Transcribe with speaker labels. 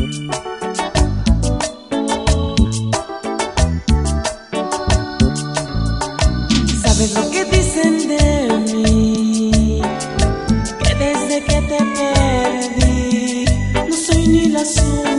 Speaker 1: ¿Sabes lo que dicen de mí? Que desde que te perdí no soy ni la sombra